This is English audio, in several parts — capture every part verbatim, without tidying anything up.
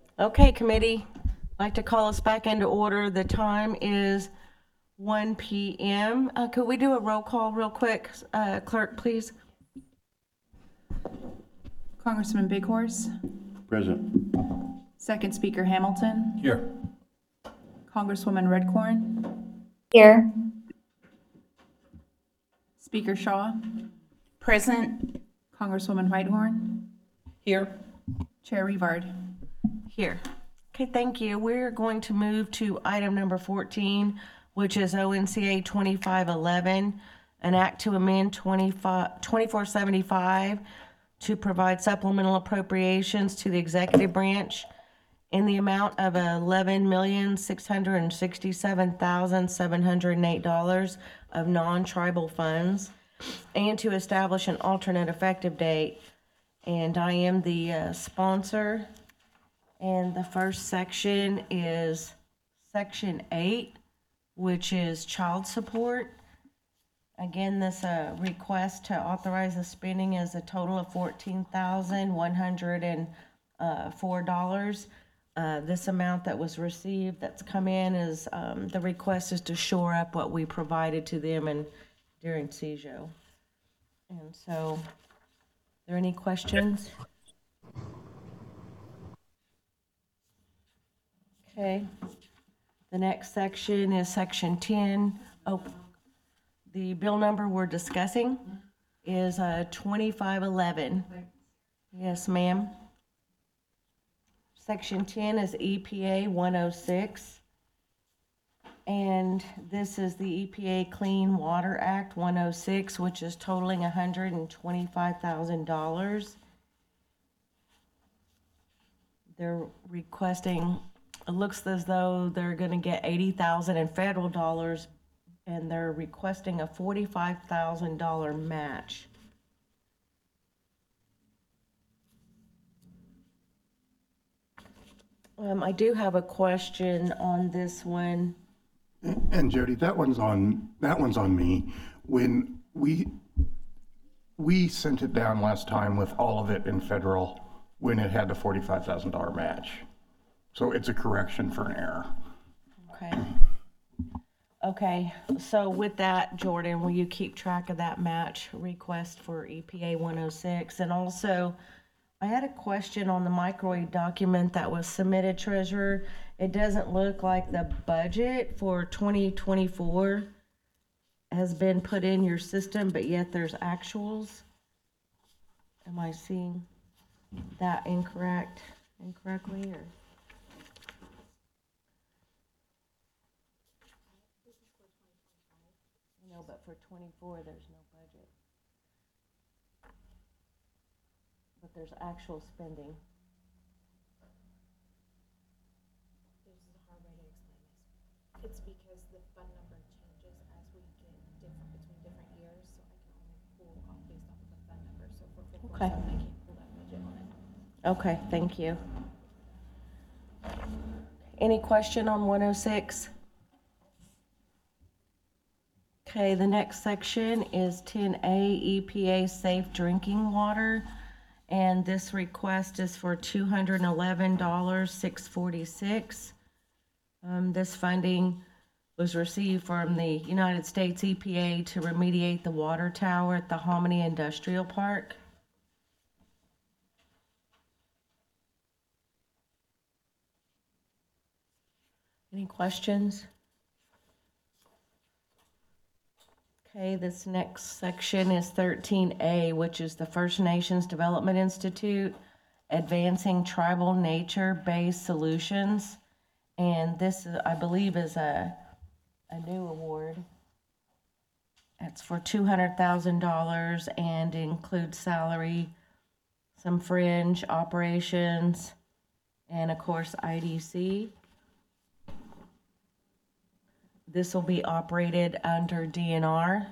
Okay, committee, I'd like to call us back into order. The time is one p m. Uh, could we do a roll call real quick? Uh, clerk, please. Congressman Bighorse, Present. Second Speaker Hamilton, Here. Congresswoman Redcorn, Here. Speaker Shaw, Present. Congresswoman Whitehorn, Here. Chair Revard. Here. Okay, thank you. We're going to move to item number fourteen, which is O N C A twenty-five eleven, an act to amend twenty-five twenty-four seventy-five to provide supplemental appropriations to the executive branch in the amount of eleven million, six hundred sixty-seven thousand, seven hundred eight dollars of non-tribal funds, and to establish an alternate effective date. And I am the uh, sponsor. And the first section is section eight, which is child support. Again, this uh, request to authorize the spending is a total of fourteen thousand one hundred four dollars. Uh, this amount that was received, that's come in, is um, the request is to shore up what we provided to them and during C E J O. And so, are there any questions? Okay. The next section is section ten. Oh, the bill number we're discussing is uh, twenty-five eleven. Yes, ma'am. Section ten is E P A one oh six. And this is the E P A Clean Water Act one oh six, which is totaling one hundred twenty-five thousand dollars. They're requesting, it looks as though they're gonna get eighty thousand in federal dollars, and they're requesting a forty-five thousand dollar match. Um, I do have a question on this one. And Jody, that one's on, that one's on me. When we, we sent it down last time with all of it in federal when it had the forty-five thousand dollar match. So it's a correction for an error. Okay. Okay, so with that, Jordan, will you keep track of that match request for E P A one oh six? And also, I had a question on the microwave document that was submitted, Treasurer. It doesn't look like the budget for twenty twenty-four has been put in your system, but yet there's actuals. Am I seeing that incorrect, incorrectly, or? No, but for twenty-four, there's no budget. But there's actual spending. This is a hard way to explain this. It's because the fund number changes as we get different between different years, so I can only pull off based off of the fund number. So for four four Okay. seven, I can't pull that budget on it. Okay, thank you. Any question on one oh six? Okay, the next section is ten A, E P A Safe Drinking Water. And this request is for two hundred eleven dollars and six cents and forty-six cents. Um, this funding was received from the United States E P A to remediate the water tower at the Hominy Industrial Park. Any questions? Okay, this next section is thirteen A, which is the First Nations Development Institute, Advancing Tribal Nature-Based Solutions. And this, is, I believe, is a, a new award. It's for two hundred thousand dollars and includes salary, some fringe operations, and of course, I D C. This will be operated under D N R.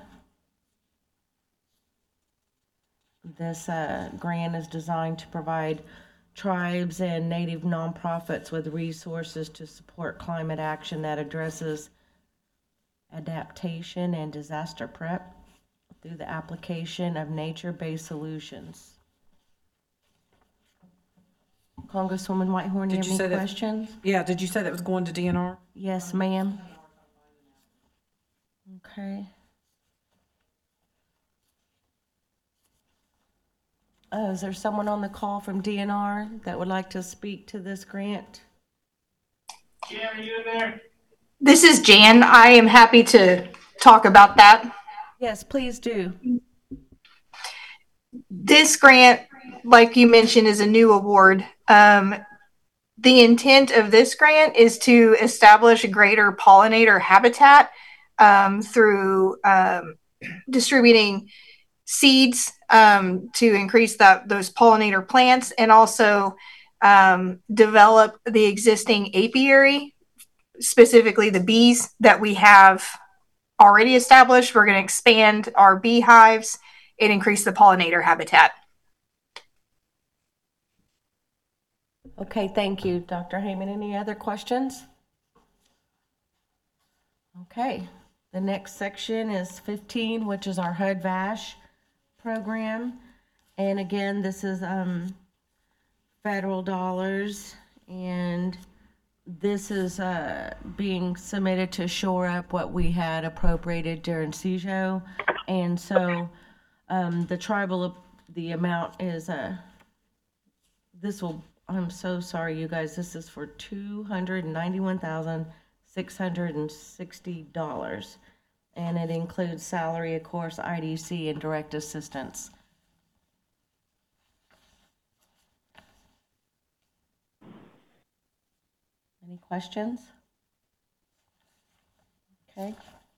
This uh, grant is designed to provide tribes and native nonprofits with resources to support climate action that addresses adaptation and disaster prep through the application of nature-based solutions. Congresswoman Whitehorn, do you Did have you any say that- questions? Yeah, did you say that was going to D N R? Yes, ma'am. Okay. Uh, is there someone on the call from D N R that would like to speak to this grant? This is Jan. I am happy to talk about that. Yes, please do. This grant, like you mentioned, is a new award. Um, the intent of this grant is to establish a greater pollinator habitat um, through um, distributing seeds um, to increase that those pollinator plants, and also um, develop the existing apiary, specifically the bees that we have already established. We're going to expand our beehives and increase the pollinator habitat. Okay, thank you, Doctor Heyman. Any other questions? Okay, the next section is fifteen, which is our H U D VASH program. And again, this is um, federal dollars, and this is uh, being submitted to shore up what we had appropriated during C J O. And so um, the tribal, the amount is, uh, this will, I'm so sorry, you guys, this is for two hundred ninety-one thousand six hundred sixty dollars. And it includes salary, of course, I D C, and direct assistance. Any questions? Okay.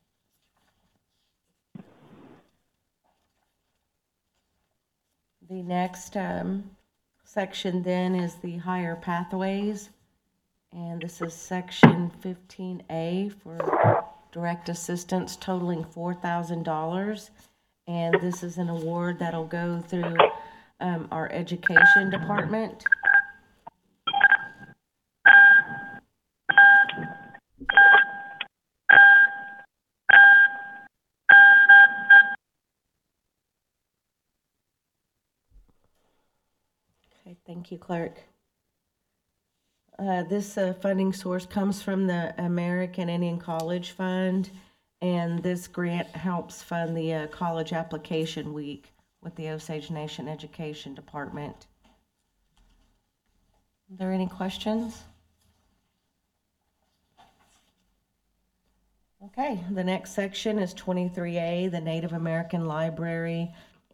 The next um, section then is the higher pathways. And this is section fifteen A for direct assistance totaling four thousand dollars. And this is an award that'll go through um, our education department. Okay, thank you, Clerk. Uh, this uh, funding source comes from the American Indian College Fund, and this grant helps fund the uh, college application week with the Osage Nation Education Department. Are there any questions? Okay, the next section is twenty-three A, the Native American Library.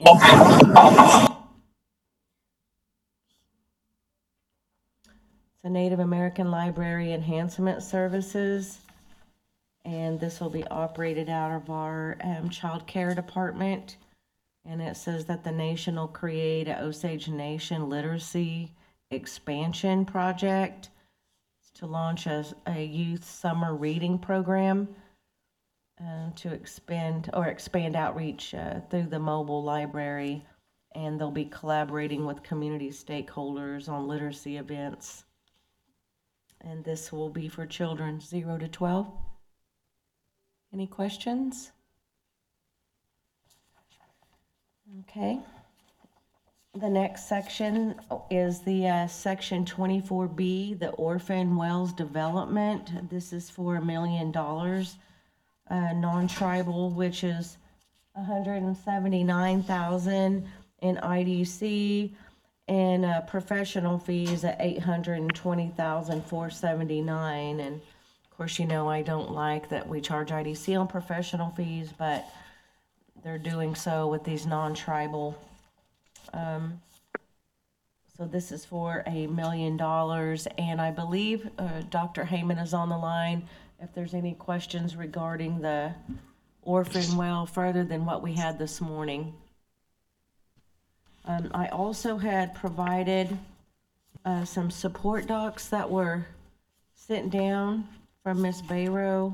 The Native American Library Enhancement Services, and this will be operated out of our um, Child Care Department. And it says that the nation will create a Osage Nation Literacy Expansion Project to launch a, a youth summer reading program uh, to expand or expand outreach uh, through the mobile library. And they'll be collaborating with community stakeholders on literacy events. And this will be for children zero to twelve. Any questions? Okay. The next section is the uh, section twenty-four B, the Orphan Wells Development. This is for a million dollars. Uh, non-tribal, which is one hundred seventy-nine thousand dollars in I D C, and uh, professional fees at eight hundred twenty thousand four hundred seventy-nine dollars. And of course, you know, I don't like that we charge I D C on professional fees, but they're doing so with these non-tribal. Um, so this is for a million dollars, and I believe uh, Doctor Heyman is on the line. If there's any questions regarding the orphan well further than what we had this morning. Um, I also had provided uh, some support docs that were sent down from Miz Bayrow.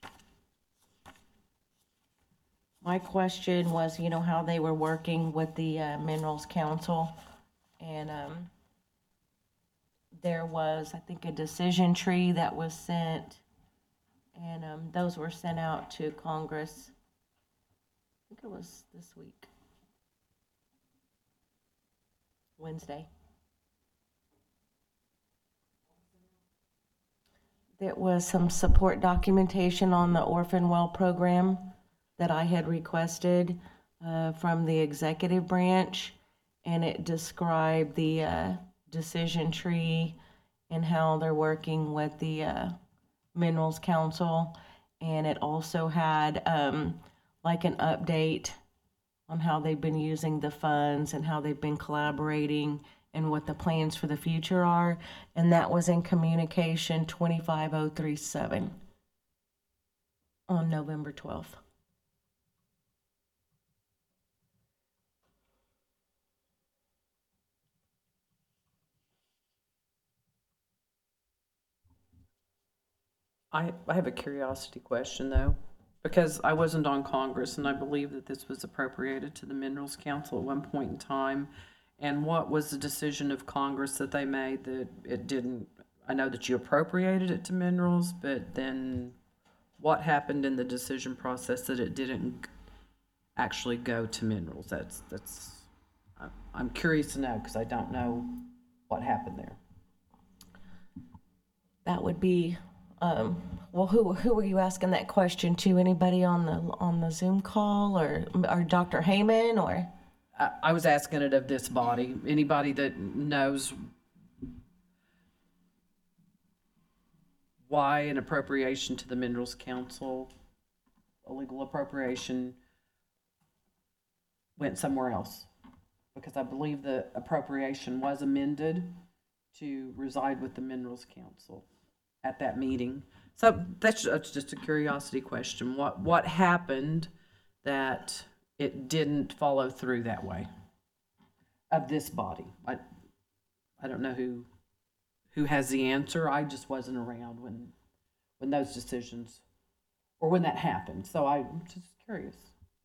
My question was, you know, how they were working with the uh, Minerals Council. And um, there was, I think, a decision tree that was sent. And um, those were sent out to Congress. I think it was this week. Wednesday. There was some support documentation on the orphan well program that I had requested uh, from the executive branch, and it described the uh, decision tree and how they're working with the uh, Minerals Council, and it also had um, like an update on how they've been using the funds and how they've been collaborating and what the plans for the future are, and that was in communication twenty-five oh three seven on November twelfth. I, I have a curiosity question though, because I wasn't on Congress and I believe that this was appropriated to the Minerals Council at one point in time. And what was the decision of Congress that they made that it didn't, I know that you appropriated it to minerals, but then what happened in the decision process that it didn't actually go to minerals? That's, that's, I'm- I'm curious to know because I don't know what happened there. That would be, um, well, who, who were you asking that question to? Anybody on the, on the Zoom call, or, or Doctor Heyman, or? I, I was asking it of this body, anybody that knows why an appropriation to the Minerals Council, a legal appropriation, went somewhere else. Because I believe the appropriation was amended to reside with the Minerals Council at that meeting. So that's, that's just a curiosity question. What, what happened that it didn't follow through that way of this body? I, I don't know who, who has the answer. I just wasn't around when, when those decisions, or when that happened. So I'm just curious.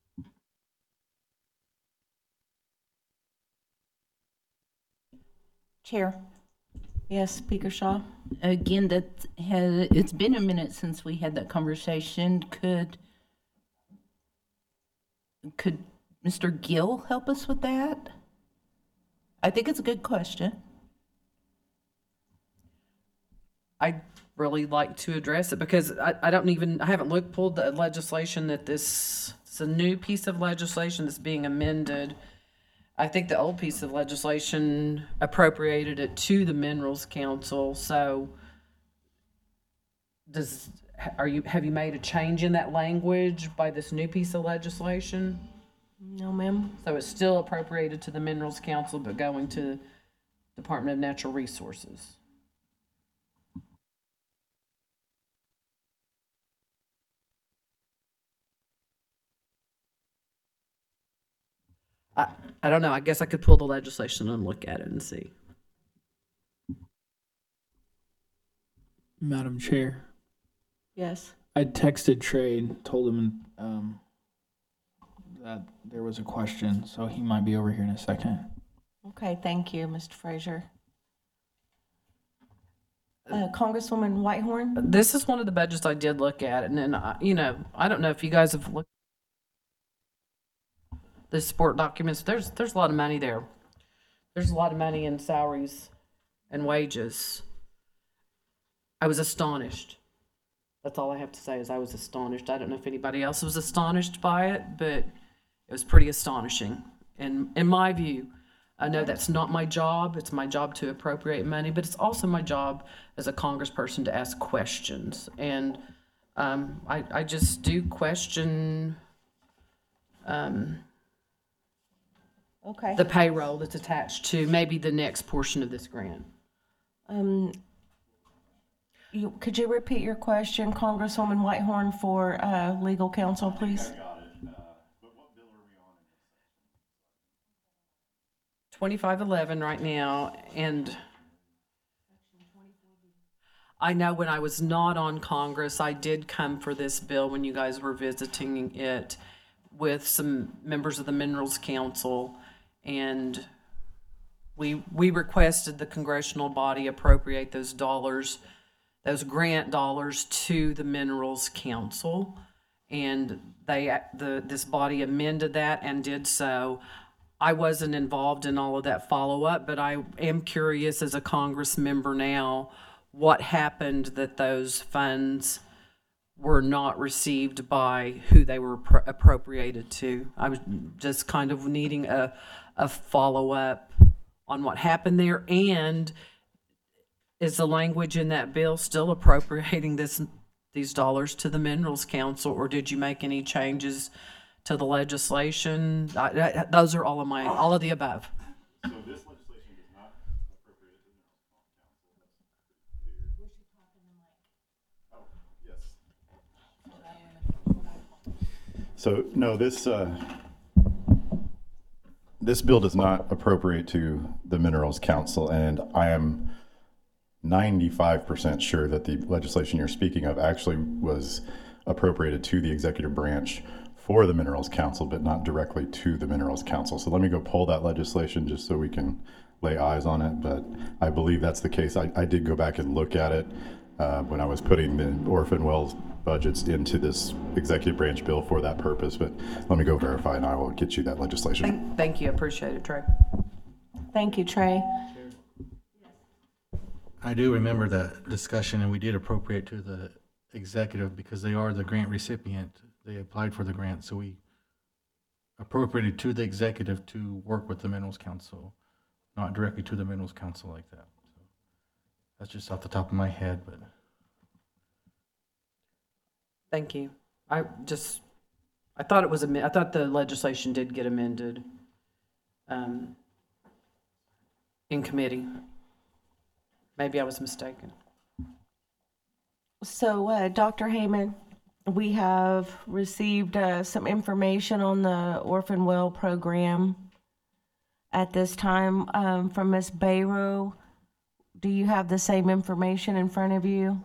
Chair. Yes, Speaker Shaw? Again, that has, it's been a minute since we had that conversation. Could, could Mister Gill help us with that? I think it's a good question. I'd really like to address it because I, I don't even, I haven't looked, pulled the legislation that this, it's a new piece of legislation that's being amended. I think the old piece of legislation appropriated it to the Minerals Council. So does, are you, have you made a change in that language by this new piece of legislation? No, ma'am. So it's still appropriated to the Minerals Council, but going to Department of Natural Resources. I, I don't know. I guess I could pull the legislation and look at it and see. Madam Chair, Yes. I texted Trade, told him um, that there was a question, so he might be over here in a second. Okay, thank you, Mister Frazier. Uh, Congresswoman Whitehorn? This is one of the budgets I did look at, and then, I- you know, I don't know if you guys have looked the support documents. There's there's a lot of money there. There's a lot of money in salaries and wages. I was astonished. That's all I have to say is I was astonished. I don't know if anybody else was astonished by it, but it was pretty astonishing. And in my view, I know that's not my job. It's my job to appropriate money, but it's also my job as a congressperson to ask questions. And um, I, I just do question um, Okay. the payroll that's attached to maybe the next portion of this grant. Um, you, could you repeat your question, Congresswoman Whitehorn, for uh, legal counsel, please? twenty-five eleven right now, and I know when I was not on Congress, I did come for this bill when you guys were visiting it with some members of the Minerals Council, and we we requested the congressional body appropriate those dollars, those grant dollars, to the Minerals Council, and they the this body amended that and did so. I wasn't involved in all of that follow-up, but I am curious as a Congress member now what happened that those funds were not received by who they were appro- appropriated to. I was just kind of needing a, a follow-up on what happened there, and is the language in that bill still appropriating this, these dollars to the Minerals Council, or did you make any changes to the legislation? I, I, those are all of my, all of the above. So this legislation does not appropriate it to the Minerals Council. Oh, yes. So, no, this, uh, this bill does not appropriate to the Minerals Council, and I am ninety-five percent sure that the legislation you're speaking of actually was appropriated to the executive branch for the Minerals Council, but not directly to the Minerals Council. So let me go pull that legislation just so we can lay eyes on it, but I believe that's the case. I, I did go back and look at it uh, when I was putting the orphan wells budgets into this executive branch bill for that purpose, but let me go verify and I will get you that legislation. Thank, thank you, I appreciate it, Trey. Thank you, Trey. I do remember that discussion, and we did appropriate to the executive because they are the grant recipient. They applied for the grant, so we appropriated to the executive to work with the Minerals Council, not directly to the Minerals Council like that. So that's just off the top of my head, but. Thank you. I just, I thought it was, am- I thought the legislation did get amended um, in committee. Maybe I was mistaken. So, uh, Doctor Heyman, we have received uh, some information on the Orphan Well program at this time um, from Miz Bayrow. Do you have the same information in front of you?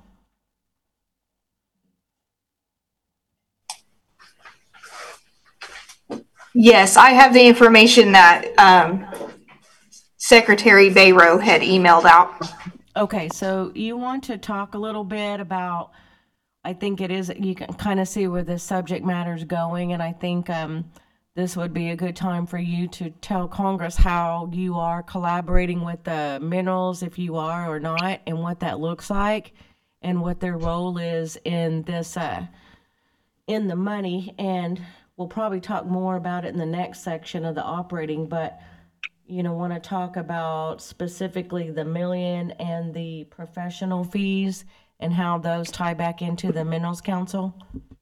Yes, I have the information that um, Secretary Bayrow had emailed out. Okay, so you want to talk a little bit about, I think it is, you can kind of see where the subject matter is going, and I think um, this would be a good time for you to tell Congress how you are collaborating with the minerals, if you are or not, and what that looks like, and what their role is in this, uh, in the money. And we'll probably talk more about it in the next section of the operating, but you know, want to talk about specifically the million and the professional fees and how those tie back into the Minerals Council?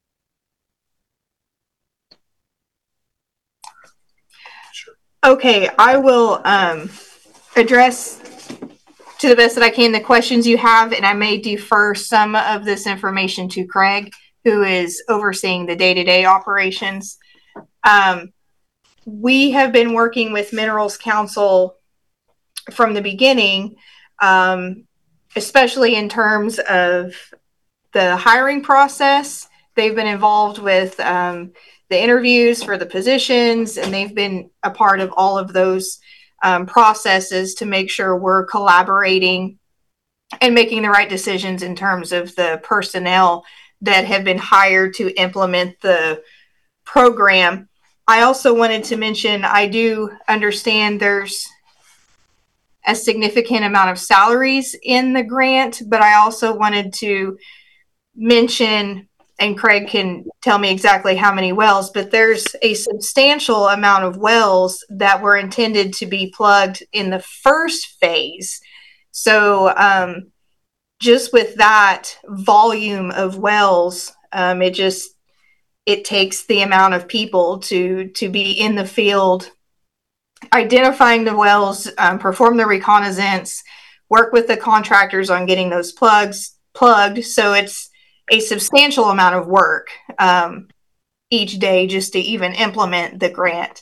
Okay, I will um, address to the best that I can the questions you have, and I may defer some of this information to Craig, who is overseeing the day-to-day operations. Um, we have been working with Minerals Council from the beginning, um, especially in terms of the hiring process. They've been involved with um, the interviews for the positions, and they've been a part of all of those um, processes to make sure we're collaborating and making the right decisions in terms of the personnel that have been hired to implement the program. I also wanted to mention, I do understand there's a significant amount of salaries in the grant, but I also wanted to mention, and Craig can tell me exactly how many wells, but there's a substantial amount of wells that were intended to be plugged in the first phase. So um, just with that volume of wells, um, it just, it takes the amount of people to to be in the field, identifying the wells, um, perform the reconnaissance, work with the contractors on getting those plugs plugged. So it's a substantial amount of work um, each day just to even implement the grant.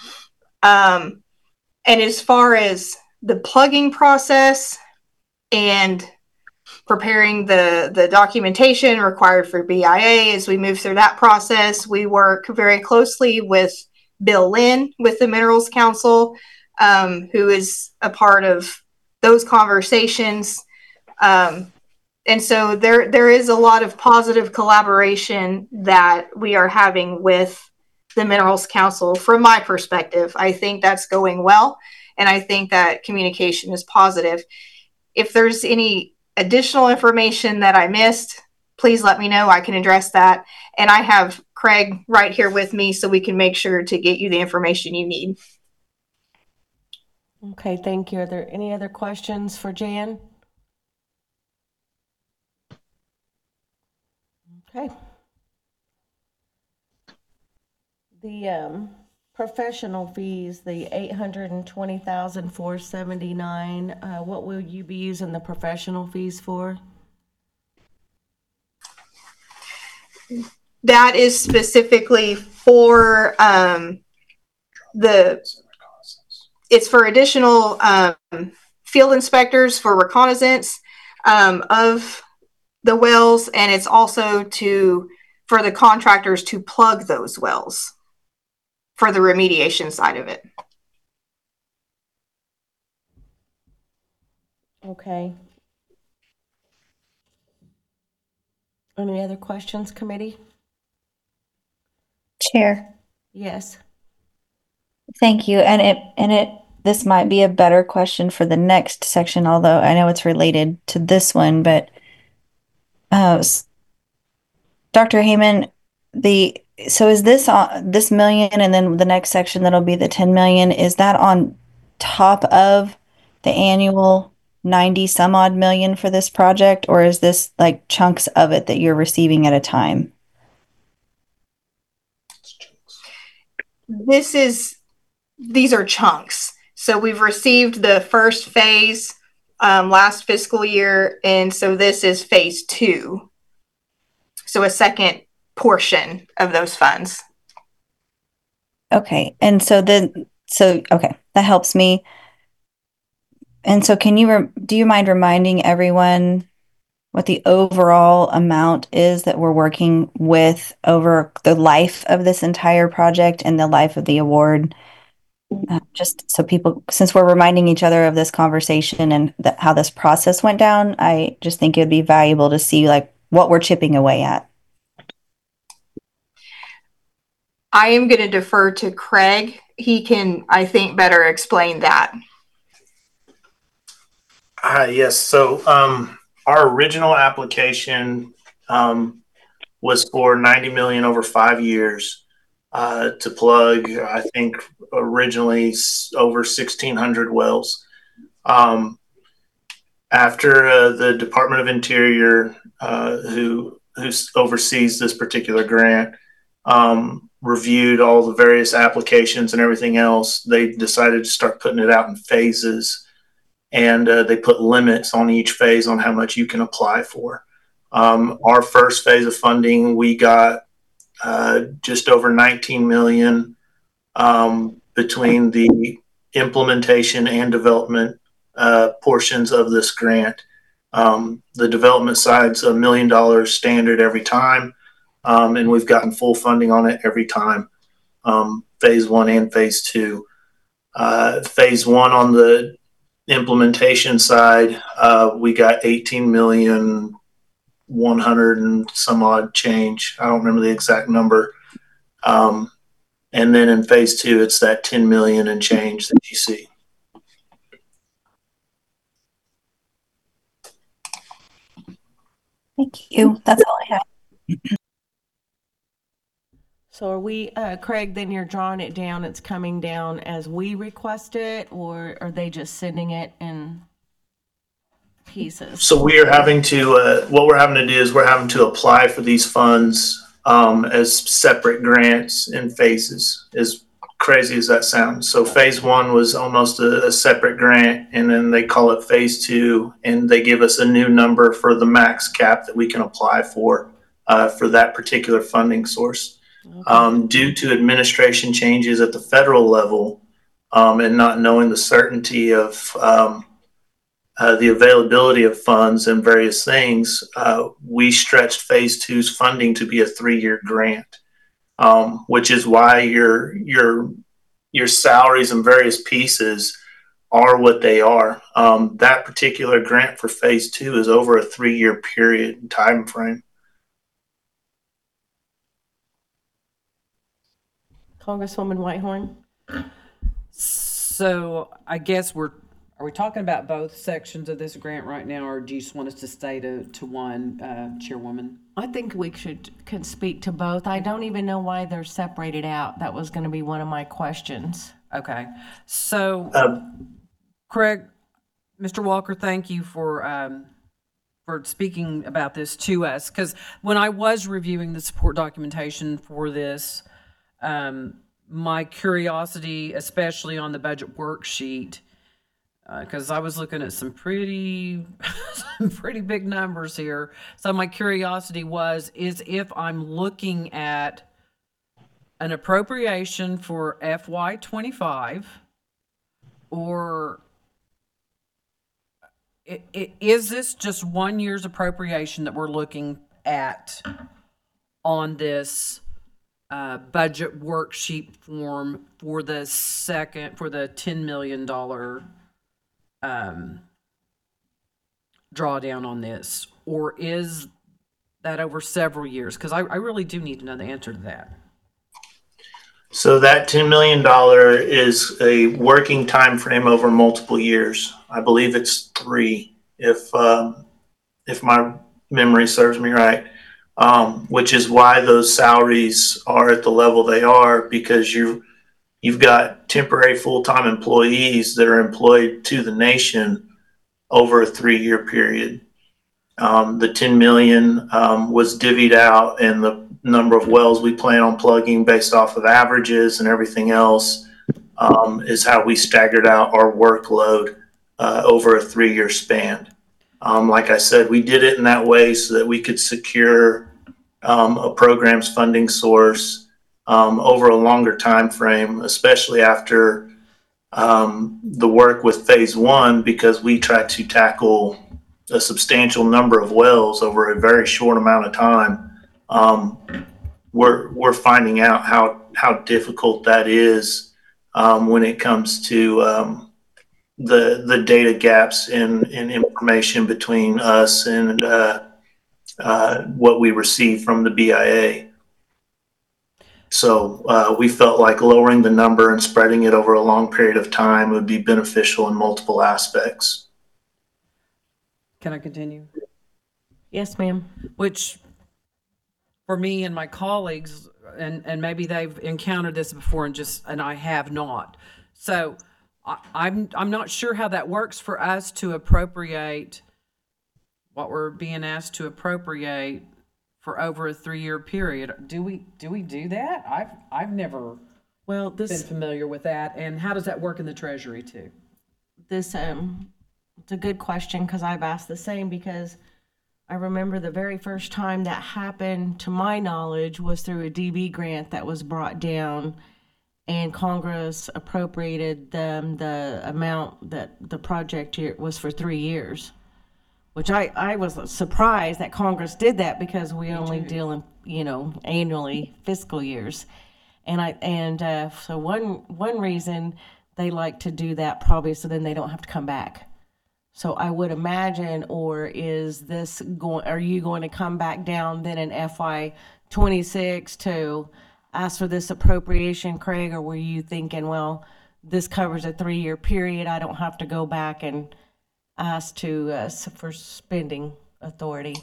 Um, and as far as the plugging process and preparing the, the documentation required for B I A, as we move through that process, we work very closely with Bill Lynn with the Minerals Council, um, who is a part of those conversations. Um, and so there there is a lot of positive collaboration that we are having with the Minerals Council. From my perspective, I think that's going well, and I think that communication is positive. If there's any additional information that I missed, please let me know. I can address that. And I have Craig right here with me so we can make sure to get you the information you need. Okay, thank you. Are there any other questions for Jan? Okay. The um, professional fees, the eight hundred and twenty thousand four seventy nine. Uh, what will you be using the professional fees for? That is specifically for um, the. It's for additional um, field inspectors for reconnaissance um, of the wells, and it's also to for the contractors to plug those wells for the remediation side of it. Okay. Any other questions, committee? Chair, Yes. thank you. And it and it this might be a better question for the next section, although I know it's related to this one, but uh Doctor Heyman, the so is this on this million and then the next section that'll be the ten million, is that on top of the annual ninety some odd million for this project, or is this like chunks of it that you're receiving at a time? This is these are chunks. So we've received the first phase um, last fiscal year, and so this is phase two. So a second portion of those funds. Okay. And so then, so, okay, that helps me. And so can you, re- do you mind reminding everyone what the overall amount is that we're working with over the life of this entire project and the life of the award? Uh, just so people, since we're reminding each other of this conversation and that how this process went down, I just think it would be valuable to see like what we're chipping away at. I am going to defer to Craig. He can, I think, better explain that. Hi, yes. So um, our original application um, was for ninety million over five years uh, to plug, I think, originally over sixteen hundred wells. Um, after uh, the Department of Interior, uh, who who oversees this particular grant, um, reviewed all the various applications and everything else, they decided to start putting it out in phases. And uh, they put limits on each phase on how much you can apply for. Um, our first phase of funding, we got uh, just over nineteen million um, between the implementation and development uh, portions of this grant. Um, the development side's a million dollars standard every time, um, and we've gotten full funding on it every time, um, phase one and phase two. Uh, phase one on the implementation side, uh, we got eighteen million one hundred and some odd change. I don't remember the exact number. Um, and then in phase two, it's that ten million and change that you see. Thank you. That's all I have. So are we, uh, Craig, then you're drawing it down, it's coming down as we request it, or are they just sending it in pieces? So we are having to, uh, what we're having to do is we're having to apply for these funds um, as separate grants in phases, as crazy as that sounds. So phase one was almost a, a separate grant, and then they call it phase two, and they give us a new number for the max cap that we can apply for, uh, for that particular funding source. Okay. Um, due to administration changes at the federal level um, and not knowing the certainty of um, uh, the availability of funds and various things, uh, we stretched phase two's funding to be a three-year grant, um, which is why your your your salaries and various pieces are what they are. Um, that particular grant for phase two is over a three-year period and time frame. Congresswoman Whitehorn? So I guess we're, Are we talking about both sections of this grant right now, or do you just want us to stay to, to one, uh, Chairwoman? I think we should, can speak to both. I don't even know why they're separated out. That was gonna be one of my questions. Okay, so, Uh, Craig, Mister Walker, thank you for, um, for speaking about this to us, because when I was reviewing the support documentation for this, um, my curiosity, especially on the budget worksheet, because uh, I was looking at some pretty, some pretty big numbers here. So my curiosity was, is if I'm looking at an appropriation for F Y twenty-five, or it, it, is this just one year's appropriation that we're looking at on this uh, budget worksheet form for the second, for the ten million dollars um, drawdown on this? Or is that over several years? Because I, I really do need to know the answer to that. So that ten million dollars is a working time frame over multiple years. I believe it's three, if um, if my memory serves me right, um, which is why those salaries are at the level they are, because you you've got temporary full-time employees that are employed to the nation over a three-year period. Um, the ten million um, was divvied out, and the number of wells we plan on plugging based off of averages and everything else um, is how we staggered out our workload uh, over a three-year span. Um, like I said, we did it in that way so that we could secure um, a program's funding source um, over a longer time frame, especially after um, the work with phase one, because we tried to tackle a substantial number of wells over a very short amount of time. Um, we're we're finding out how how difficult that is um, when it comes to um, the the data gaps in, in information between us and uh, uh, what we receive from the B I A. So uh, we felt like lowering the number and spreading it over a long period of time would be beneficial in multiple aspects. Can I continue? Yes, ma'am. Which, for me and my colleagues, and, and maybe they've encountered this before and just, and I have not. So I, I'm, I'm not sure how that works for us to appropriate what we're being asked to appropriate for over a three-year period. Do we, do we do that? I've, I've never Well, been this, familiar with that. And how does that work in the Treasury too? this, um, it's a good question, because I've asked the same, because I remember the very first time that happened, to my knowledge, was through a D B grant that was brought down, and Congress appropriated them the amount that the project year was for three years, which I, I was surprised that Congress did that, because we only deal in, you know, annually fiscal years. And I, and, uh, so one, one reason they like to do that probably so then they don't have to come back. So I would imagine, or is this going, are you going to come back down then in F Y twenty-six to ask for this appropriation, Craig? Or were you thinking, well, this covers a three-year period, I don't have to go back and ask to, uh, for spending authority?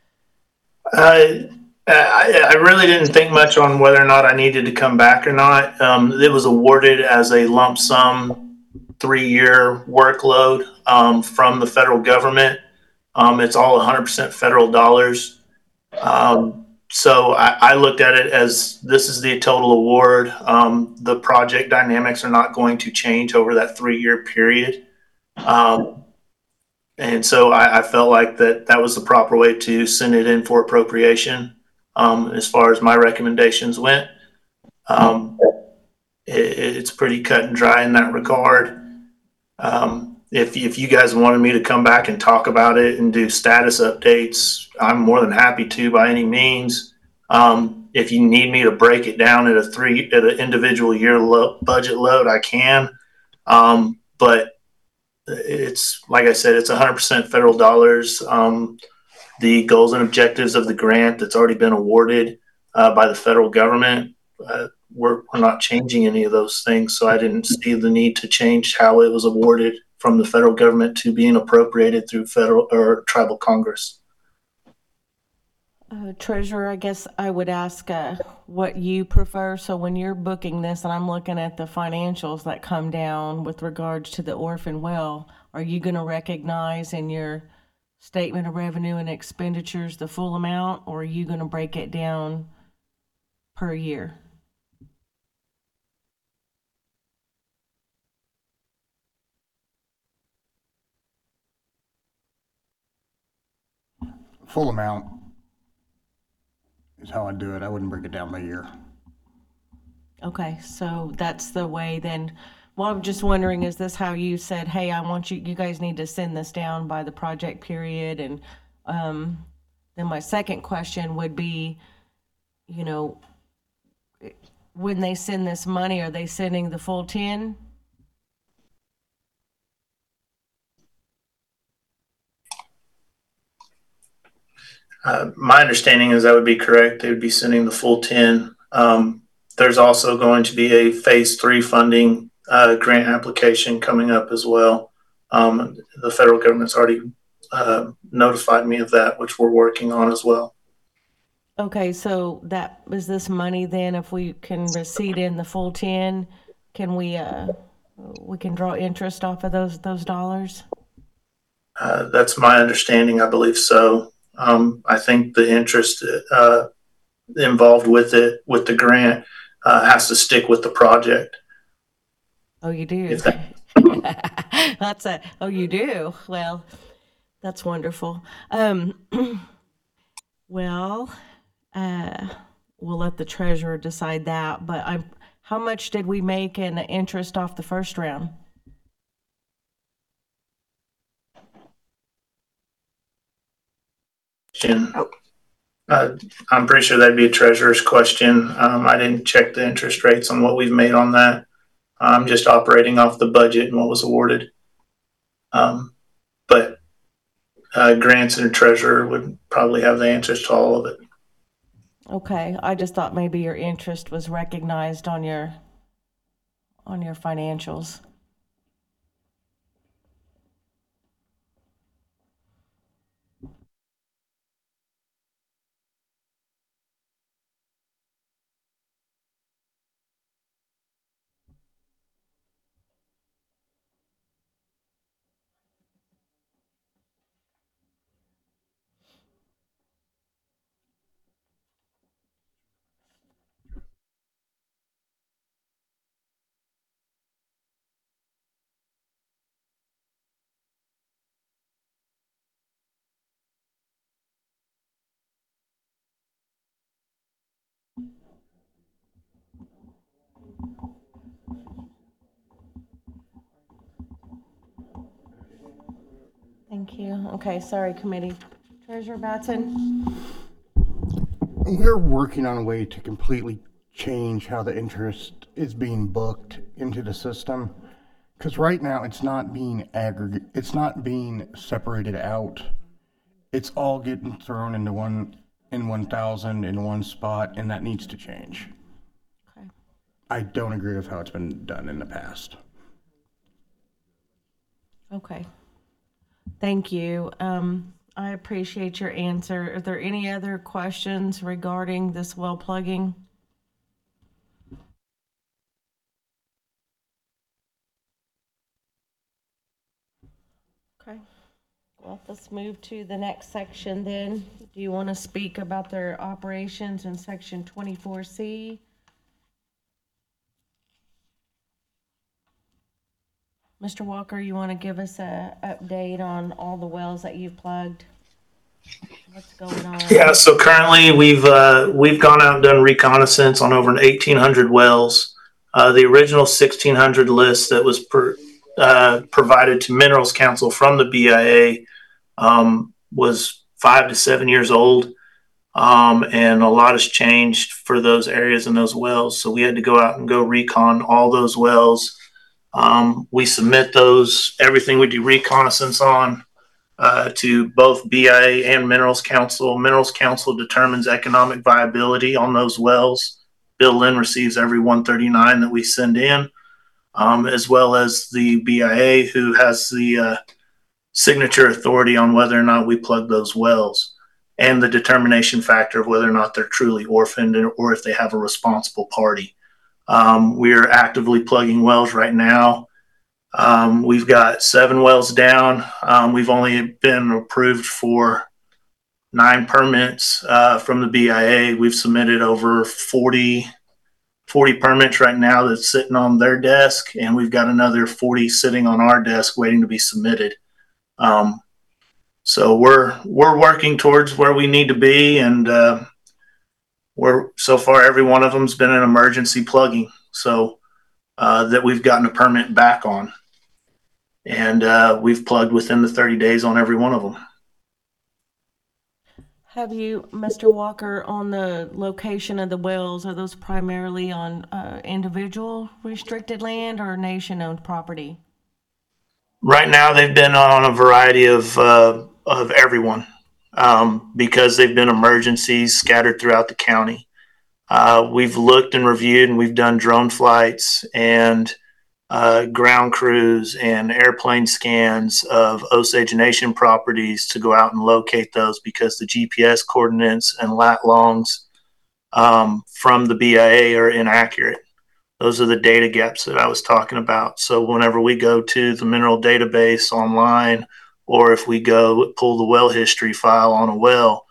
Uh, I, I really didn't think much on whether or not I needed to come back or not. Um, it was awarded as a lump sum three-year workload um, from the federal government. Um, it's all one hundred percent federal dollars. Um, so I, I looked at it as this is the total award. Um, the project dynamics are not going to change over that three-year period. Um, and so I, I felt like that that was the proper way to send it in for appropriation. Um, as far as my recommendations went, um, it, it's pretty cut and dry in that regard. Um, if, if you guys wanted me to come back and talk about it and do status updates, I'm more than happy to by any means. Um, if you need me to break it down at a three, at an individual year lo- budget load, I can. Um, but it's, like I said, it's one hundred percent federal dollars. Um, the goals and objectives of the grant that's already been awarded uh, by the federal government, uh, we're, we're not changing any of those things. So I didn't see the need to change how it was awarded from from the federal government to being appropriated through federal or tribal Congress. Uh, Treasurer, I guess I would ask uh, what you prefer. So when you're booking this, and I'm looking at the financials that come down with regards to the orphan well, are you going to recognize in your statement of revenue and expenditures the full amount, or are you going to break it down per year? Full amount is how I do it. I wouldn't break it down by year. Okay, so that's the way then. Well, I'm just wondering, is this how you said, hey, I want you, you guys need to send this down by the project period? And um, then my second question would be, you know, when they send this money, are they sending the full ten? Uh, my understanding is that would be correct. They would be sending the full ten. Um, there's also going to be a phase three funding uh, grant application coming up as well. Um, the federal government's already uh, notified me of that, which we're working on as well. Okay, so that is this money then, if we can receipt in the full ten, can we, uh, we can draw interest off of those, those dollars? Uh, that's my understanding. I believe so. Um, I think the interest uh, involved with it, with the grant, uh, has to stick with the project. Oh, you do? That- That's a, oh, you do? Well, that's wonderful. Um, well, uh, we'll let the treasurer decide that, but I'm, how much did we make in interest off the first round? Uh, I'm pretty sure that'd be a treasurer's question. Um, I didn't check the interest rates on what we've made on that. I'm just operating off the budget and what was awarded. Um, but uh, grants and treasurer would probably have the answers to all of it. Okay, I just thought maybe your interest was recognized on your, on your financials. Thank you. Okay, sorry, committee. Treasurer Batson? We're working on a way to completely change how the interest is being booked into the system. Because right now it's not being aggregate, it's not being separated out. It's all getting thrown into one, in one thousand in one spot, and that needs to change. Okay. I don't agree with how it's been done in the past. Okay. Thank you. Um, I appreciate your answer. Are there any other questions regarding this well plugging? Okay. Well, let's move to the next section then. Do you want to speak about their operations in section twenty-four C? Mister Walker, you want to give us a update on all the wells that you've plugged? What's going on? Yeah, so currently we've uh, we've gone out and done reconnaissance on over eighteen hundred wells. Uh, the original sixteen hundred list that was per, uh, provided to Minerals Council from the B I A um, was five to seven years old, um, and a lot has changed for those areas and those wells. So we had to go out and go recon all those wells. Um, we submit those, everything we do reconnaissance on, uh, to both B I A and Minerals Council. Minerals Council determines economic viability on those wells. Bill Lynn receives every one thirty-nine that we send in. um, as well as the B I A, who has the uh, signature authority on whether or not we plug those wells, and the determination factor of whether or not they're truly orphaned or if they have a responsible party. Um, we are actively plugging wells right now. Um, we've got seven wells down. Um, we've only been approved for nine permits uh, from the B I A. We've submitted over forty, forty permits right now that's sitting on their desk, and we've got another forty sitting on our desk waiting to be submitted. Um, so we're we're working towards where we need to be, and uh, we're so far every one of them's been an emergency plugging, so uh, that we've gotten a permit back on. And uh, we've plugged within the thirty days on every one of them. Have you, Mister Walker, on the location of the wells, are those primarily on uh, individual restricted land or nation-owned property? Right now, they've been on a variety of uh, of everyone um, because they've been emergencies scattered throughout the county. Uh, we've looked and reviewed, and we've done drone flights and Uh, ground crews and airplane scans of Osage Nation properties to go out and locate those, because the G P S coordinates and lat longs um, from the B I A are inaccurate. Those are the data gaps that I was talking about. So whenever we go to the mineral database online, or if we go pull the well history file on a well,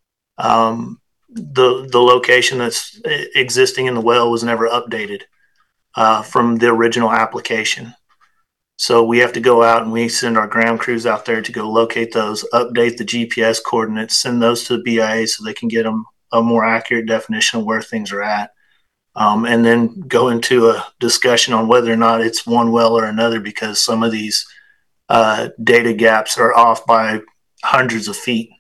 um, the the location that's existing in the well was never updated Uh, from the original application. So we have to go out and we send our ground crews out there to go locate those, update the G P S coordinates, send those to the B I A so they can get them a more accurate definition of where things are at. Um, and then go into a discussion on whether or not it's one well or another, because some of these uh, data gaps are off by hundreds of feet.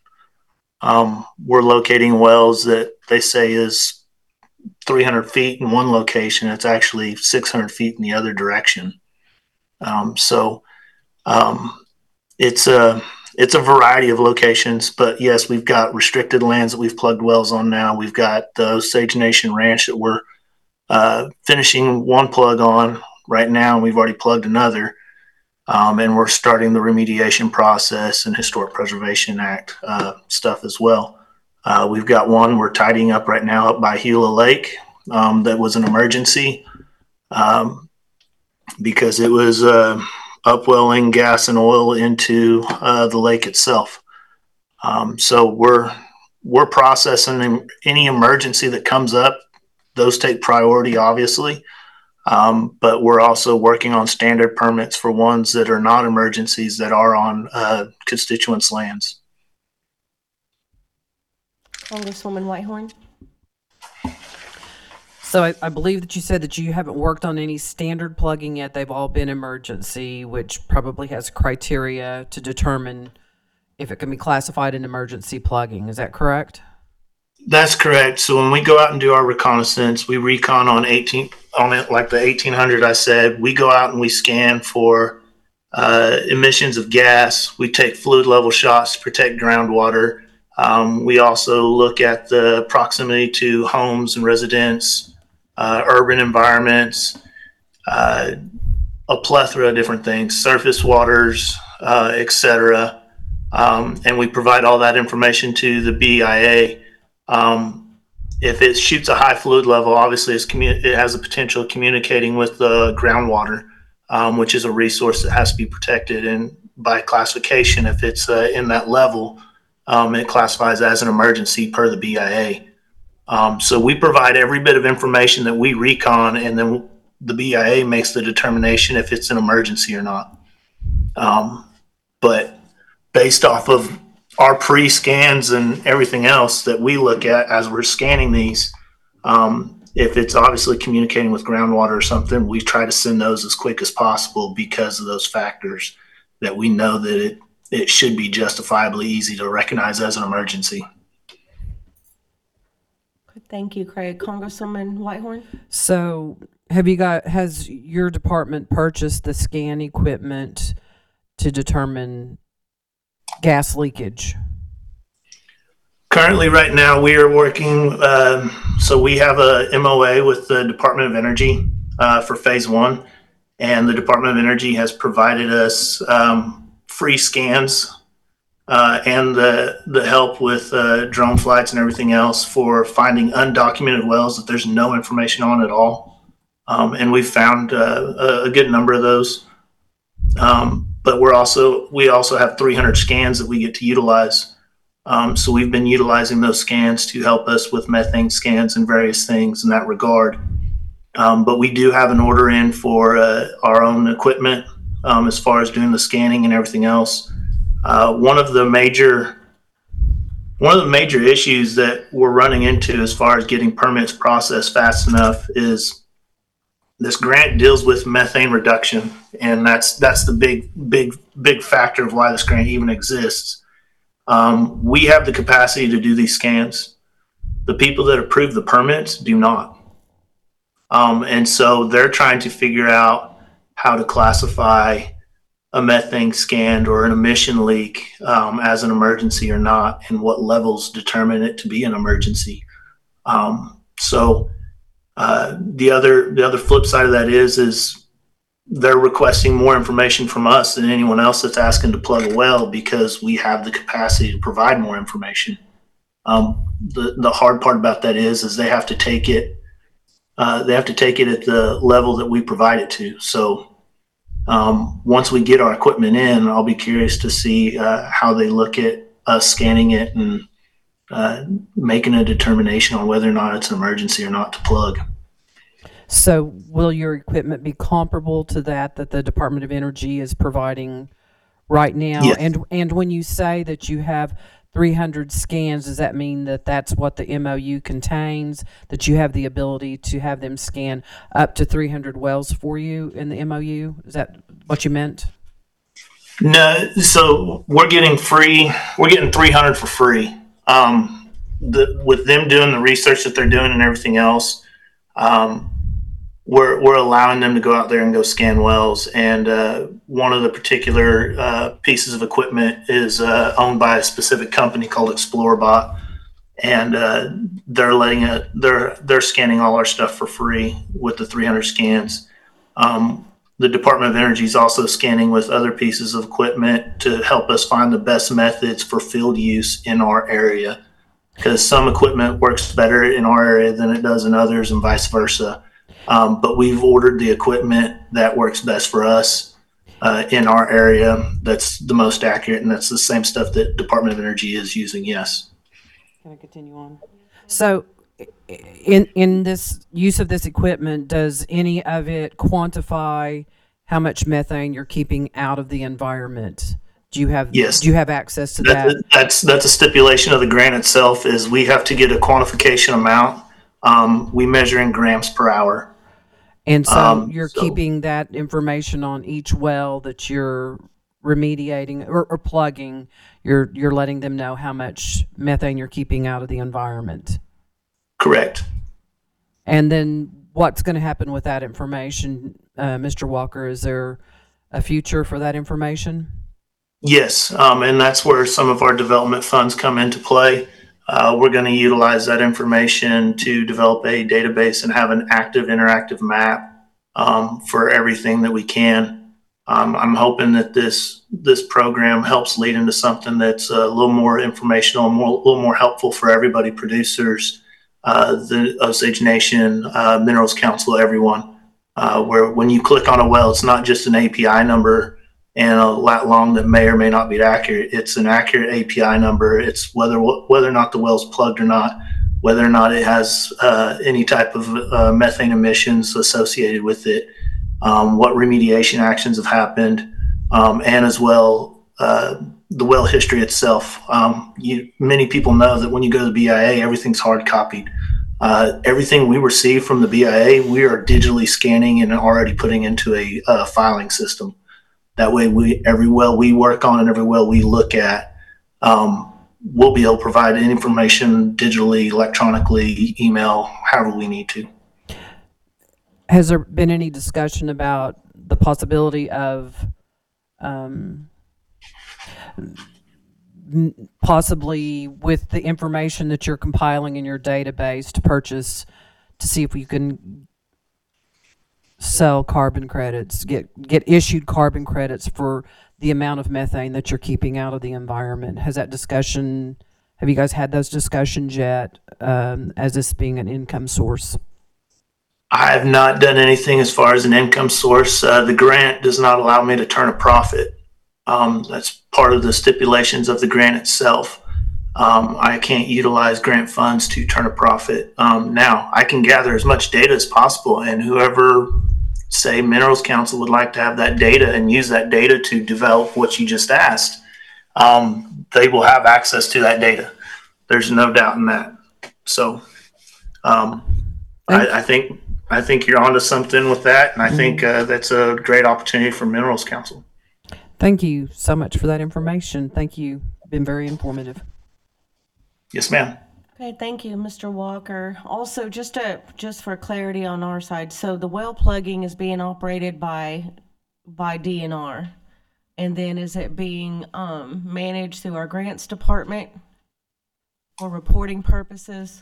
Um, we're locating wells that they say is three hundred feet in one location. It's actually six hundred feet in the other direction. Um, so um, it's a it's a variety of locations, but yes, we've got restricted lands that we've plugged wells on now. We've got the Osage Nation Ranch that we're uh, finishing one plug on right now, and we've already plugged another. Um, and we're starting the remediation process and Historic Preservation Act uh, stuff as well. Uh, we've got one we're tidying up right now up by Gila Lake um, that was an emergency um, because it was uh, upwelling gas and oil into uh, the lake itself. Um, so we're we're processing any emergency that comes up. Those take priority, obviously, um, but we're also working on standard permits for ones that are not emergencies that are on uh, constituents' lands. Congresswoman Whitehorn? So I, I believe that you said that you haven't worked on any standard plugging yet. They've all been emergency, which probably has criteria to determine if it can be classified in emergency plugging. Is that correct? That's correct. So when we go out and do our reconnaissance, we recon on eighteen on it like the eighteen hundred I said. We go out and we scan for uh, emissions of gas. We take fluid level shots to protect groundwater. Um, we also look at the proximity to homes and residents, uh, urban environments, uh, a plethora of different things, surface waters, uh, et cetera. Um, and we provide all that information to the B I A. Um, if it shoots a high fluid level, obviously it's commu- it has the potential of communicating with the groundwater, um, which is a resource that has to be protected. And by classification, if it's uh, in that level, Um, it classifies as an emergency per the B I A. Um, so we provide every bit of information that we recon, and then the B I A makes the determination if it's an emergency or not. Um, but based off of our pre-scans and everything else that we look at as we're scanning these, um, if it's obviously communicating with groundwater or something, we try to send those as quick as possible because of those factors that we know that it it should be justifiably easy to recognize as an emergency. Thank you, Craig. Congresswoman Whitehorn? So have you got, has your department purchased the scan equipment to determine gas leakage? Currently, right now, we are working, um, so we have a M O A with the Department of Energy uh, for phase one. and the Department of Energy has provided us um, free scans uh, and the the help with uh, drone flights and everything else for finding undocumented wells that there's no information on at all. Um, and we've found uh, a, a good number of those. Um, but we're also we also have three hundred scans that we get to utilize. Um, so we've been utilizing those scans to help us with methane scans and various things in that regard. Um, but we do have an order in for uh, our own equipment um, as far as doing the scanning and everything else. Uh, one of the major one of the major issues that we're running into as far as getting permits processed fast enough is this grant deals with methane reduction, and that's that's the big big big factor of why this grant even exists. Um, we have the capacity to do these scans. The people that approve the permits do not. Um, and so they're trying to figure out how to classify a methane scan or an emission leak um, as an emergency or not, and what levels determine it to be an emergency. Um, so uh, the other the other flip side of that is is they're requesting more information from us than anyone else that's asking to plug a well, because we have the capacity to provide more information. Um, the the hard part about that is is they have to take it uh, they have to take it at the level that we provide it to. So um, once we get our equipment in, I'll be curious to see uh, how they look at us scanning it and uh, making a determination on whether or not it's an emergency or not to plug. So will your equipment be comparable to that that the Department of Energy is providing right now? Yes. And and when you say that you have three hundred scans, does that mean that that's what the M O U contains, that you have the ability to have them scan up to three hundred wells for you in the M O U? Is that what you meant? No, so we're getting free, we're getting three hundred for free. Um, the, with them doing the research that they're doing and everything else, um, we're we're allowing them to go out there and go scan wells. And uh, one of the particular uh, pieces of equipment is uh, owned by a specific company called Explorebot, and uh, they're letting it. They're they're scanning all our stuff for free with the three hundred scans. Um, the Department of Energy is also scanning with other pieces of equipment to help us find the best methods for field use in our area, because some equipment works better in our area than it does in others, and vice versa. Um, but we've ordered the equipment that works best for us uh, in our area. That's the most accurate, and that's the same stuff that Department of Energy is using. Yes. Can I continue on? So in in this use of this equipment, does any of it quantify how much methane you're keeping out of the environment? Do you have Yes. do you have access to That, that? that's that's a stipulation of the grant itself. Is we have to get a quantification amount. Um, we measure in grams per hour. And so Um, you're so- keeping that information on each well that you're remediating or, or plugging. You're you're letting them know how much methane you're keeping out of the environment. Correct. And then what's going to happen with that information, uh, Mister Walker? Is there a future for that information? Yes, um, and that's where some of our development funds come into play. Uh, we're going to utilize that information to develop a database and have an active interactive map um, for everything that we can. Um, I'm hoping that this this program helps lead into something that's a little more informational and more, a little more helpful for everybody, producers, uh, the Osage Nation, uh, Minerals Council, everyone, uh, where when you click on a well, it's not just an A P I number and a lat long that may or may not be accurate. It's an accurate A P I number. It's whether whether or not the well's plugged or not, whether or not it has uh, any type of uh, methane emissions associated with it, um, what remediation actions have happened, um, and as well uh, the well history itself. Um, you, many people know that when you go to the B I A, everything's hard copied. Uh, everything we receive from the B I A, we are digitally scanning and already putting into a uh, filing system. That way, we every well we work on and every well we look at, um, we'll be able to provide information digitally, electronically, email, however we need to. Has there been any discussion about the possibility of um, possibly with the information that you're compiling in your database to purchase, to see if you can sell carbon credits, get, get issued carbon credits for the amount of methane that you're keeping out of the environment. Has that discussion, have you guys had those discussions yet, um, as this being an income source? I have not done anything as far as an income source. Uh, the grant does not allow me to turn a profit. Um, that's part of the stipulations of the grant itself. Um, I can't utilize grant funds to turn a profit. Um, now, I can gather as much data as possible, and whoever, say, Minerals Council would like to have that data and use that data to develop what you just asked, um, they will have access to that data. There's no doubt in that. So um, I, I think I think you're onto something with that, and I think uh, that's a great opportunity for Minerals Council. Thank you so much for that information. Thank you. Been very informative. Yes, ma'am. Okay, thank you, Mister Walker. Also, just to, just for clarity on our side, so the well plugging is being operated by, by D N R. And then is it being, um, managed through our grants department for reporting purposes?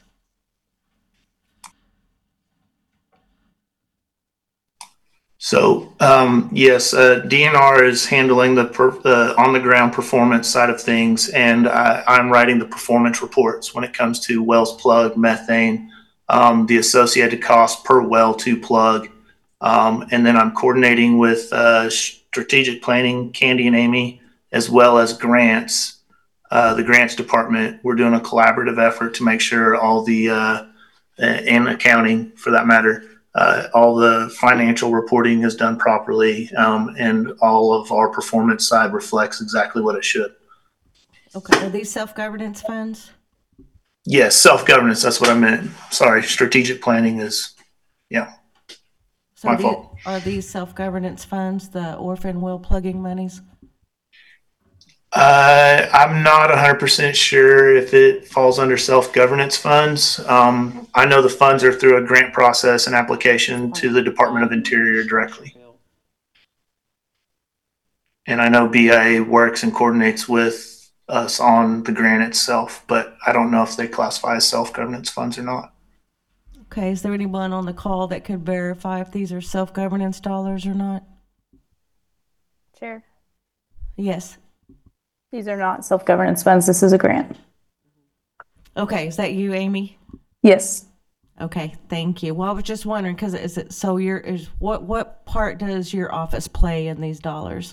So um, yes, uh, D N R is handling the per, uh, on-the-ground performance side of things, and I, I'm writing the performance reports when it comes to wells plugged, methane, um, the associated cost per well to plug, um, and then I'm coordinating with uh, strategic planning, Candy and Amy, as well as grants, uh, the grants department. We're doing a collaborative effort to make sure all the uh, and accounting, for that matter. Uh, all the financial reporting is done properly, um, and all of our performance side reflects exactly what it should. Okay, are these self-governance funds? Yes, self-governance, that's what I meant. Sorry, strategic planning is, yeah, So my the- fault. Are these self-governance funds, the orphan well plugging monies? Uh, I'm not one hundred percent sure if it falls under self-governance funds. Um, I know the funds are through a grant process and application to the Department of Interior directly. And I know B I A works and coordinates with us on the grant itself, but I don't know if they classify as self-governance funds or not. Okay, is there anyone on the call that could verify if these are self-governance dollars or not? Chair, Yes. these are not self-governance funds. This is a grant. Okay, is that you, Amy? Yes. Okay, thank you. Well, I was just wondering, because is it, so your, is, what, what part does your office play in these dollars?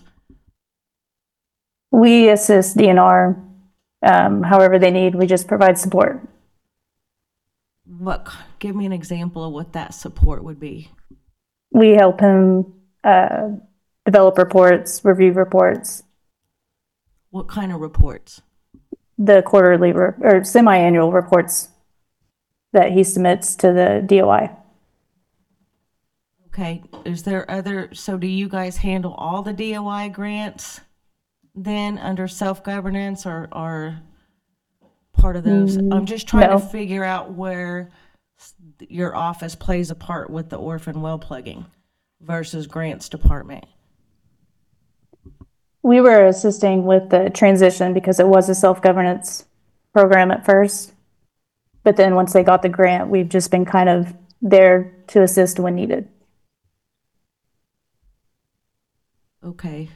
We assist D N R um, however they need. We just provide support. What, give me an example of what that support would be. We help him uh, develop reports, review reports, What kind of reports? the quarterly re- or semi-annual reports that he submits to the D O I. Okay, is there other, so do you guys handle all the D O I grants then under self-governance or, or part of those? Mm, I'm just trying no. to figure out where s- your office plays a part with the orphan well plugging versus grants department. We were assisting with the transition because it was a self-governance program at first. But then once they got the grant, we've just been kind of there to assist when needed. Okay.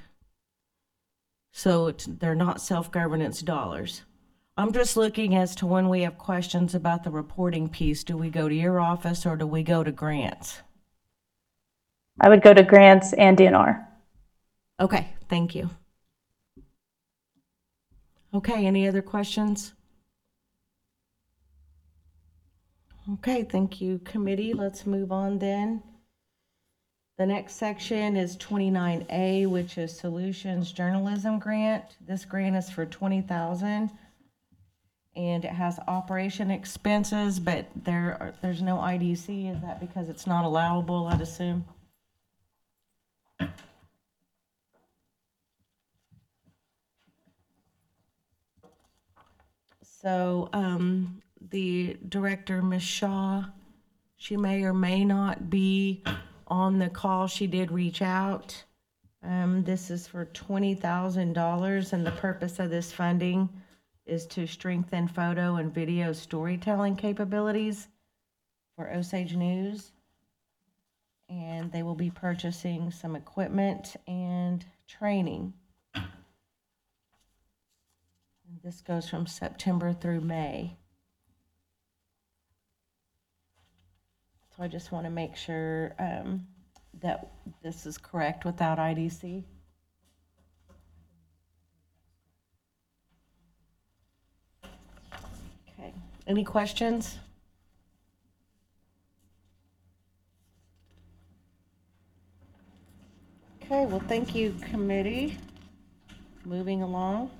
So it's, they're not self-governance dollars. I'm just looking as to when we have questions about the reporting piece. Do we go to your office or do we go to grants? I would go to grants and D N R. Okay, thank you. Okay, any other questions? Okay, thank you, committee. Let's move on then. The next section is twenty-nine A, which is Solutions Journalism Grant. This grant is for twenty thousand dollars. And it has operation expenses, but there are, there's no I D C. Is that because it's not allowable, I'd assume? So um, the director, Miz Shaw, she may or may not be on the call. She did reach out. Um, this is for twenty thousand dollars, and the purpose of this funding is to strengthen photo and video storytelling capabilities for Osage News. and they will be purchasing some equipment and training. This goes from September through May. So I just want to make sure um, that this is correct without I D C. Okay, any questions? Okay, well, thank you, committee. Moving along.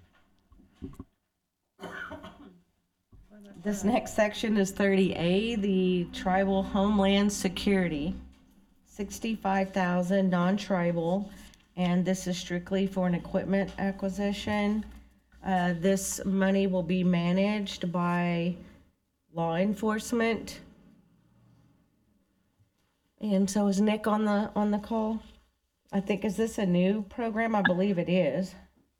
This next section is thirty A, the Tribal Homeland Security. sixty-five thousand non-tribal, and this is strictly for an equipment acquisition. Uh, this money will be managed by law enforcement. And so is Nick on the on the call? I think, is this a new program? I believe it is.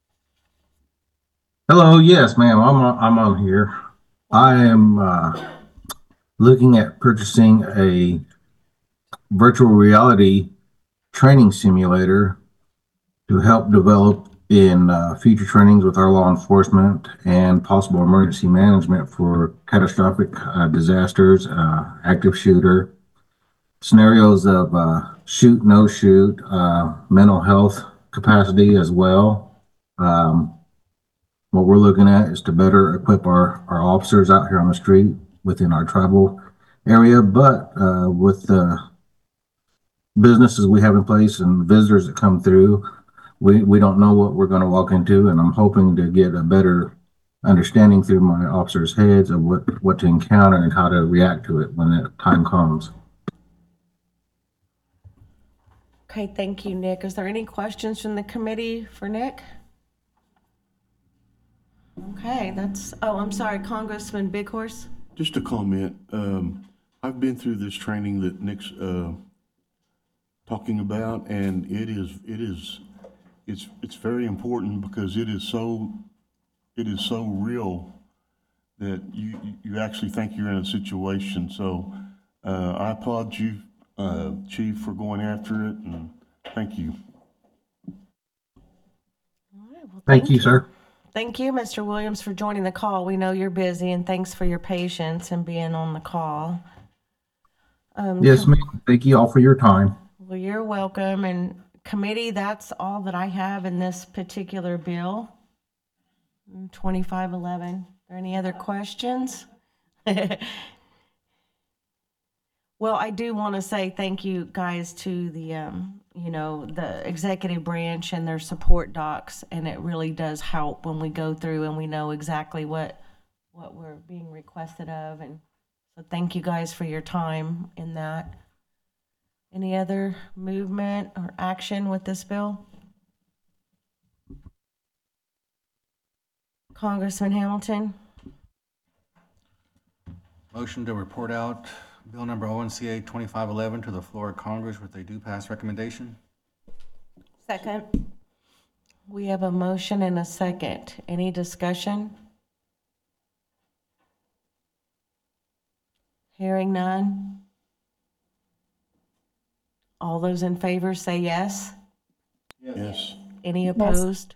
Hello, yes, ma'am, I'm on, I'm on here. I am uh, looking at purchasing a virtual reality training simulator to help develop in uh, future trainings with our law enforcement and possible emergency management for catastrophic uh, disasters, uh, active shooter, scenarios of uh, shoot, no shoot, uh, mental health capacity as well. Um, what we're looking at is to better equip our, our officers out here on the street within our tribal area, but uh, with the businesses we have in place and visitors that come through, we, we don't know what we're going to walk into, and I'm hoping to get a better understanding through my officers' heads of what, what to encounter and how to react to it when that time comes. Okay, thank you, Nick. Is there any questions from the committee for Nick? Okay, that's, oh, I'm sorry, Congressman Bighorse. Just a comment. Um, I've been through this training that Nick's uh, talking about, and it is, it is, it's, it's very important because it is so, it is so real that you, you actually think you're in a situation. So uh, I applaud you, uh, Chief, for going after it, and thank you. All right, well, Thank you, sir. Thank you, Mister Williams, for joining the call. We know you're busy, and thanks for your patience and being on the call. Um, Yes, ma'am. Thank you all for your time. Well, you're welcome. And committee, that's all that I have in this particular bill, twenty-five eleven. Are there any other questions? Well, I do want to say thank you guys to the, um, you know, the executive branch and their support docs, and it really does help when we go through and we know exactly what what we're being requested of. And so thank you guys for your time in that. Any other movement or action with this bill? Congressman Hamilton? Motion to report out bill number O N C A twenty-five eleven to the floor of Congress with a do pass recommendation. Second. We have a motion and a second. Any discussion? Hearing none. All those in favor say yes. Yes. Any opposed?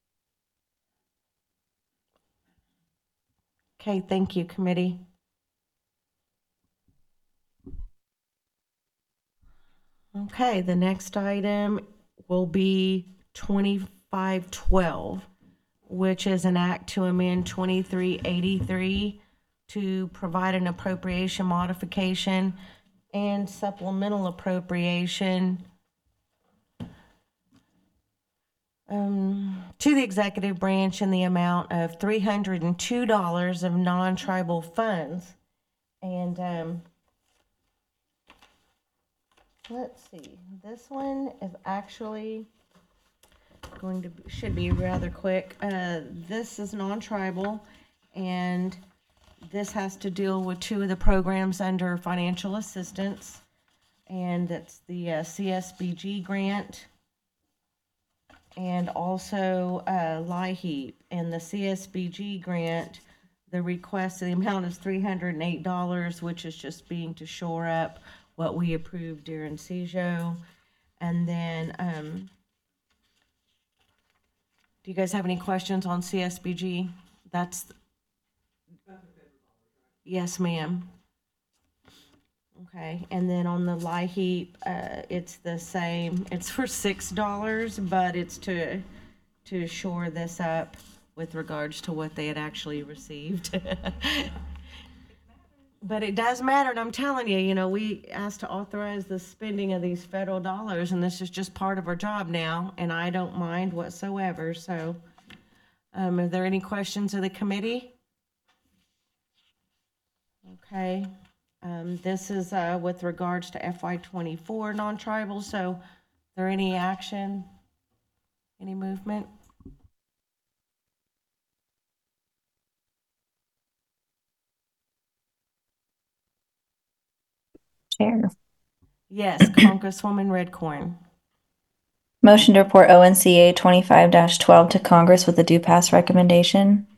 Okay, thank you, committee. Okay, the next item will be twenty-five twelve, which is an act to amend twenty-three eighty-three to provide an appropriation modification and supplemental appropriation um, to the executive branch in the amount of three hundred two dollars of non-tribal funds. And um, let's see, this one is actually going to, be, should be rather quick. Uh, this is non-tribal, and this has to deal with two of the programs under financial assistance, and it's the uh, C S B G grant and also uh, LIHEAP. And the C S B G grant, the request, the amount is three hundred eight dollars, which is just being to shore up what we approved during C J O. And then, um, do you guys have any questions on C S B G? That's, yes, ma'am. Okay, and then on the LIHEAP, uh, it's the same, it's for six dollars, but it's to, to shore this up with regards to what they had actually received. But it does matter, and I'm telling you, you know, we asked to authorize the spending of these federal dollars, and this is just part of our job now, and I don't mind whatsoever, so. Um, are there any questions of the committee? Okay, um, this is, uh, with regards to F Y twenty-four non-tribal, so is there any action? Any movement? Chair. Yes, Congresswoman Redcorn. Motion to report O N C A twenty-five dash twelve to Congress with a due pass recommendation.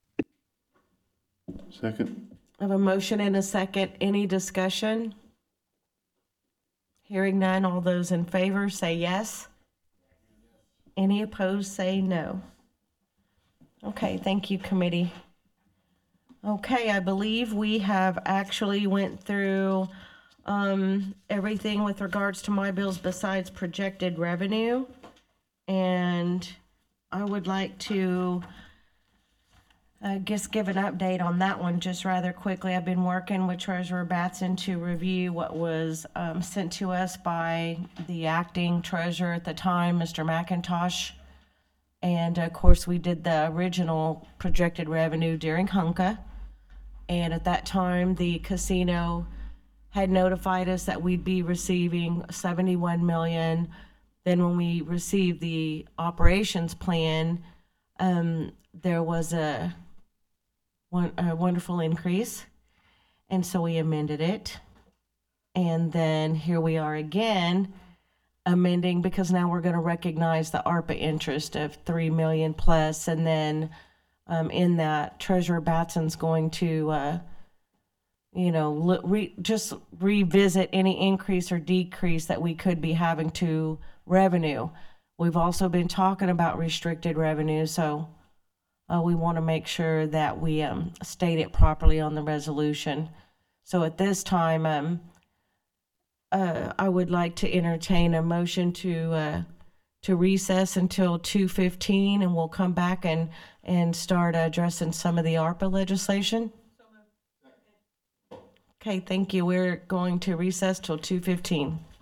Second. I have a motion and a second. Any discussion? Hearing none, all those in favor say yes. Any opposed say no. Okay, thank you, committee. Okay, I believe we have actually went through um, everything with regards to my bills besides projected revenue. And I would like to I guess give an update on that one just rather quickly. I've been working with Treasurer Batson to review what was um, sent to us by the acting treasurer at the time, Mister McIntosh. And of course, we did the original projected revenue during Hunka. And at that time, the casino had notified us that we'd be receiving seventy-one million dollars. Then when we received the operations plan, um, there was a a wonderful increase, and so we amended it. And then here we are again amending, because now we're going to recognize the ARPA interest of three million plus, and then um, in that, Treasurer Batson's going to uh, you know re- just revisit any increase or decrease that we could be having to revenue. We've also been talking about restricted revenue, so Uh, we want to make sure that we um, state it properly on the resolution. So at this time, um, uh, I would like to entertain a motion to uh, to recess until two fifteen, and we'll come back and, and start addressing some of the ARPA legislation. Okay, thank you. We're going to recess till two fifteen.